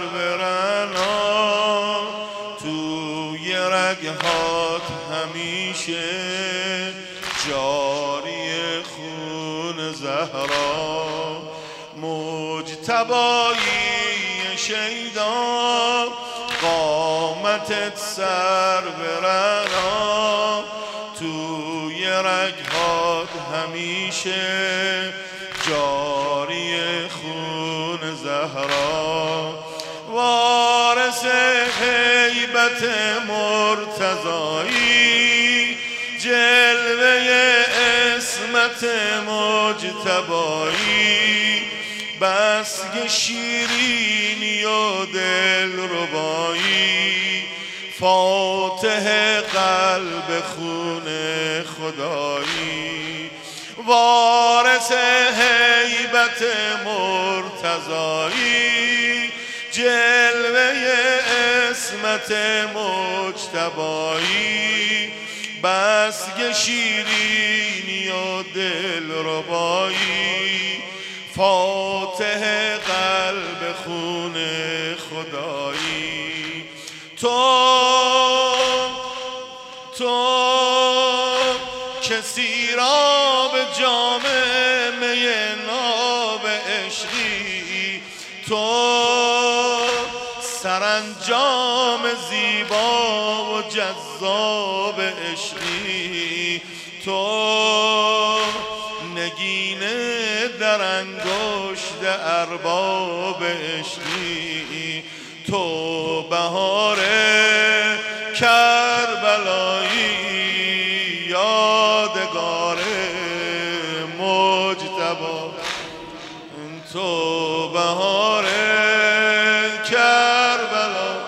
برنا توی رگهات همیشه جاری خون زهرا مجتبایی شیدا قامتت سر برنا توی رگهات همیشه جاری خون زهرا وارث هیبت مرتضایی جلوه اسمت مجتبایی بسگ شیرینی و دلربایی فاتح قلب خون خدایی وارث هیبت مرتضایی جلوه اسمت مجتبایی بسگ شیرینی و دلربایی فاتح قلب خون خدایی تو کسی را به جام می ناب عشقی تو سرانجام زیبا و جذاب عشقی تو نگینه در انگشت ارباب عشقی تو بهار کربلایی یادگار مجتبی تو بهار کربلا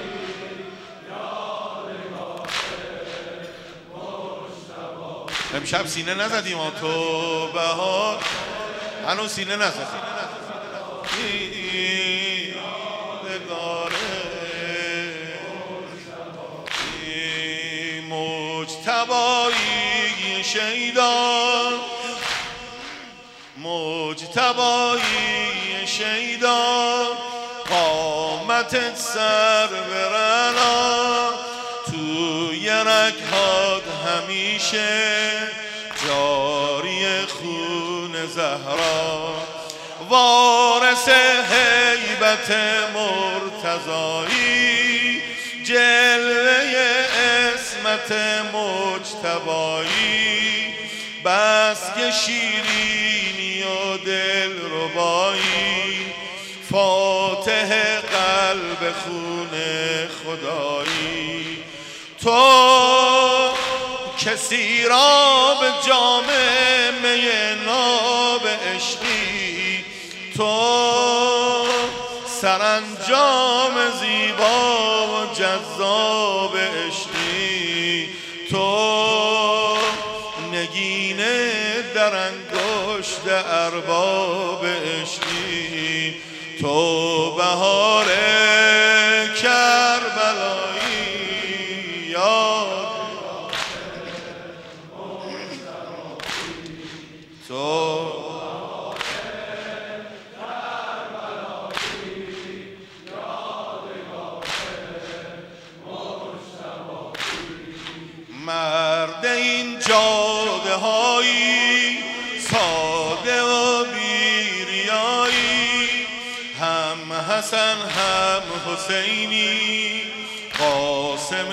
امشب سینه نزدیم تو بهار هنوز سینه نزدیم یادگار مجتبایی شیدا مجتبایی شیدا قامتت سر برنا توی رگهات همیشه جاری خون زهرا وارث هیبت مرتضایی جلوه اسمت مجتبایی بسگ شیرینی و دلربایی فاتح قلب خون خدایی تو کسی را به جام می ناب عشقی تو سرانجام زیبا و جذاب عشقی تو نگینه در انگشت ارباب عشقی تو بهار کربلایی یاد تو مرد این جاده هایی ساده و بیریایی هم حسن هم حسینی قاسم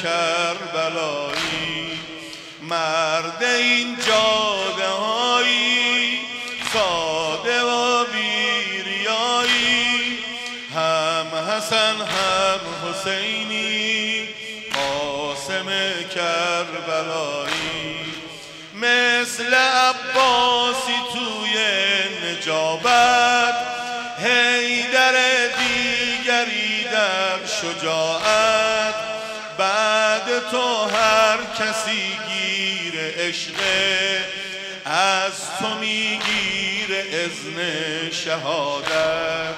کربلایی مرد این جاده هایی ساده و بیریایی هم حسن هم حسینی قاسم کربلایی مثل عباسی توی نجابت حیدر دیگری در شجاعت بعد تو هر کسی گیر عشقه از تو میگیر اذن شهادت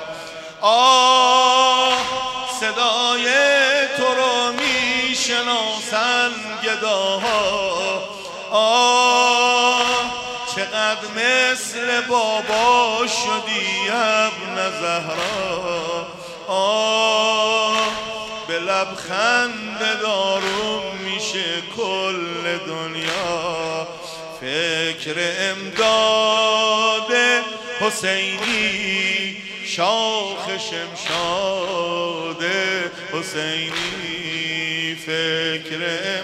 صدای تو رو میشناسن گداها چقدر مثل بابا شدی ابن زهرا لبخند دارم میشه کل دنیا. فکر امداد حسینی شاخ شمشاد حسینی. فکر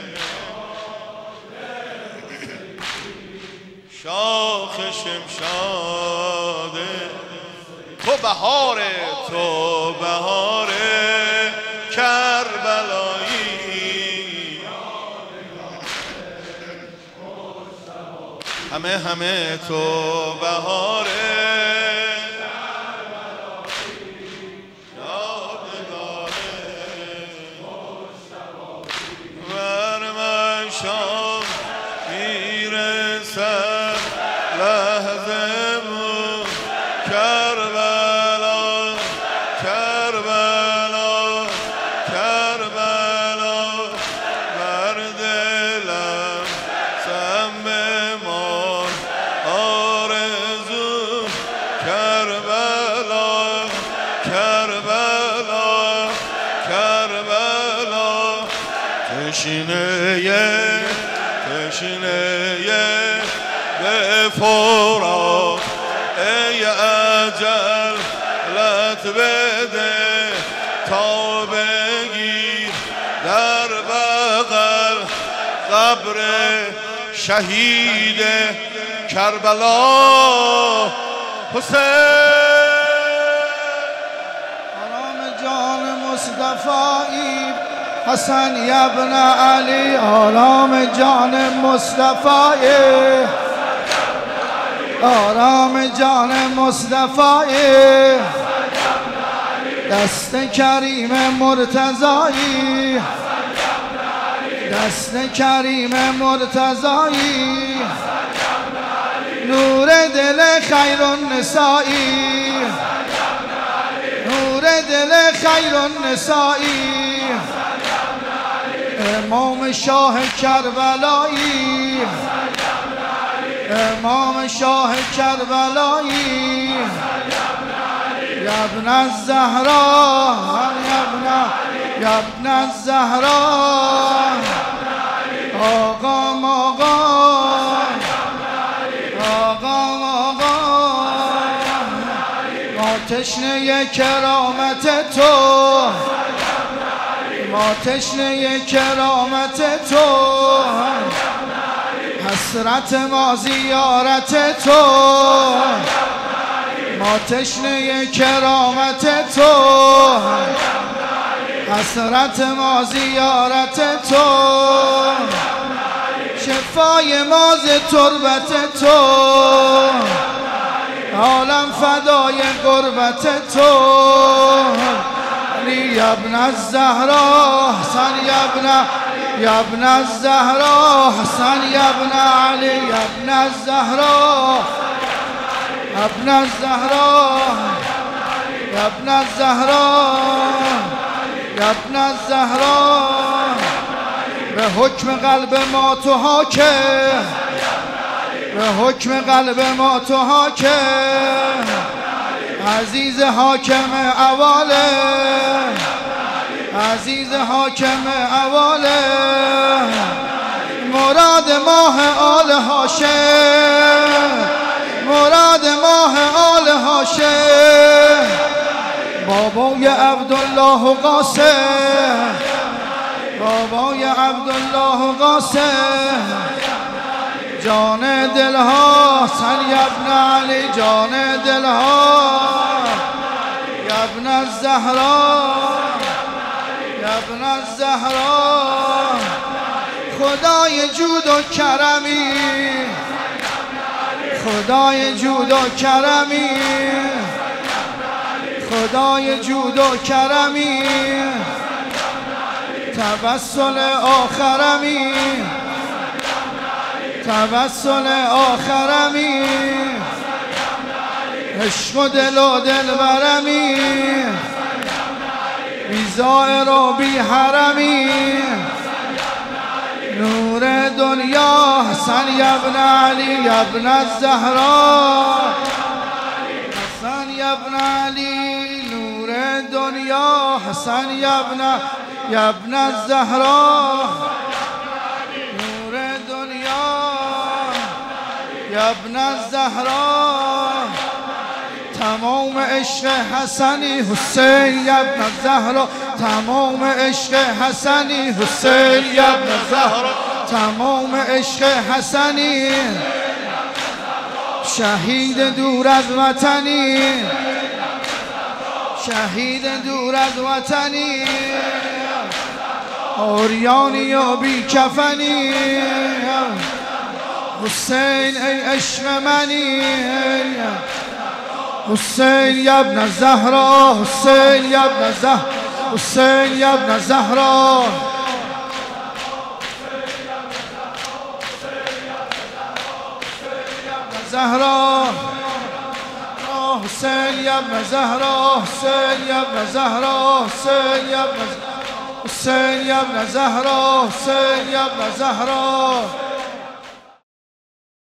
شاخ شمشاد. تو بهاره، تو بهاره کربلایی. همه تو بهاره یادگاره. بر من شام میرسد لحظه بود کربلا کربلا کربلا. بر دلم سم بمان آرزو کربلا کربلا کربلا. تشنه به فورا ای اجل لت بده تا بگیر در بغل قبر شهید کربلا حسین. آرام جان مصطفی حسن ابن علی. آرام جان مصطفی آرام جان مصطفی. دست کریم مرتضایی دست کریم مرتضایی. نور دل خیر النسائی نور دل خیر النسائی. امام شاه کربلایی امام شاه کربلایی. یا ابن الزهرا یا ابن الزهرا. آقام آقا ما تشنه کرامت تو ما تشنه کرامت تو. حسرت ما زیارت تو ما تشنه کرامت تو. حسرت ما زیارت تو. شفای ما ز تربت تو. عالم فدای قربت تو. علی ابن الزهرا حسن یا ابن الزهرا حسن یا ابن علی یا ابن الزهرا ابن الزهرا یا ابن الزهرا یا ابن الزهرا. به حکم قلب ما تو حاکم به حکم قلب ما تو حاکم. عزیز حاکم اواله عزیز حاکم اواله. مراد ماه آل هاشم مراد ماه آل هاشم. بابای عبدالله قاسم بابای عبدالله قاسم. جان دلها حسن ابن علی جان دلها. یا ابن الزهرا یا ابن الزهرا. خدای جود و کرمی خدای جود و کرمی خدای جود و کرمی. توسل آخرمی توسل آخرمی. عشق و دل و دلبرمی. بیزائر و بی حرمی. نور دنیا حسن ابن علی ابن الزهرا حسن ابن علی. نور دنیا حسن ابن يا ابن الزهراء نور دنیا يا ابن الزهراء تمام عشق حسنی حسین یا ابن الزهراء تمام عشق حسنی حسین یا ابن الزهراء تمام عشق حسنی شهید دور از وطنی شهید دور از وطنی عریانی و بی کفنی حسین ای عشق منی حسین یا ابن الزهراء حسین یا ابن الزهراء حسین یا ابن الزهراء زهراء حسین یا ابن الزهراء حسین یا ابن الزهراء حسین یا ابن حسین یا ابن الزهراء حسین یا ابن الزهراء